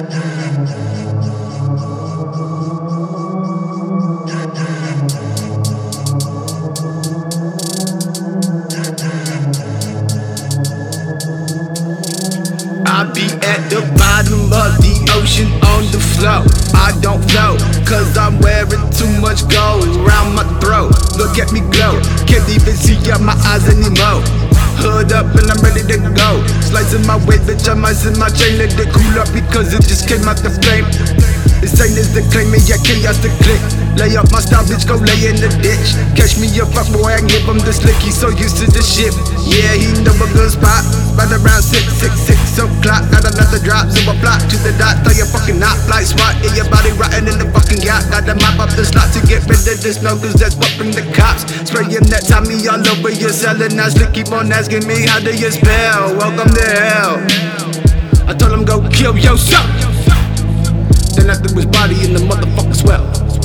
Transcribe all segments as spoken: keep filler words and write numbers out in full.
I be at the bottom of the ocean on the floor. I don't float, cause I'm wearing too much gold around my throat. Look at me glow, can't even see out my eyes anymore. Hood up and I'm ready to go. Slicing my weight, bitch, I'm icing my chain. Let it cool up because it just came out the flame. This ain't is the claim, me, yeah, chaos the click. Lay up my style, bitch, go lay in the ditch. Catch me a fuck boy, I can give him the slick. He's so used to the shit. Yeah, he know a good spot. Right around six, six, six o'clock. Got another drop, so I block to the dot. Throw your fucking knot like SWAT. Yeah, your body rotting in the fucking yacht. Gotta mop up the slot to get rid of this snow, cause that's what bring the cops. Spraying that Tommy all over your cell. And now slick keep on asking me, how do you spell? Welcome to hell. I told him go kill yourself. Then I threw his body in the motherfucking swell.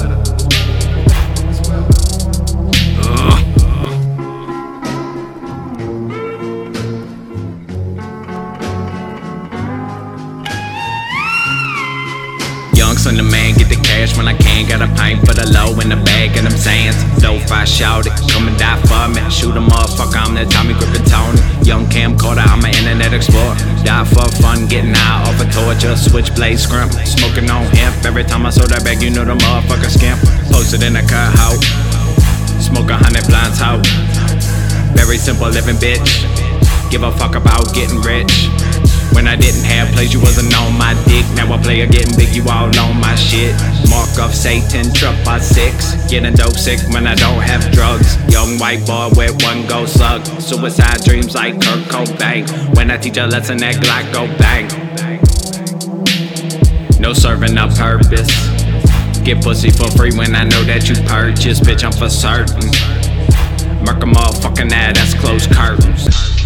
Uh. Young son of man, get the cash when I can. Got a pint for the low in the bag and them sands. Dope, I shout it, come and die for me. Shoot a motherfucker, I'm the Tommy Griffin Tony. Young camcorder, I'm an internet explorer. Die for fun, getting high off a torture. Switchblade scrimp, smoking on hemp. Every time I saw that bag, you know the motherfucker skimp. Posted in a car house, smoke a hundred blunts out. Very simple living, bitch. Give a fuck about getting rich. When I didn't have plays, you wasn't on my dick. Now I play a getting big, you all on my shit. Mark of Satan, truck by six. Getting dope sick when I don't have drugs. Young white boy with one go suck. Suicide dreams like Kurt Cobain. When I teach a lesson, that Glock go bang. No serving up purpose. Get pussy for free when I know that you purchase. Bitch, I'm for certain. Murk a motherfucking ad, that's closed curtains.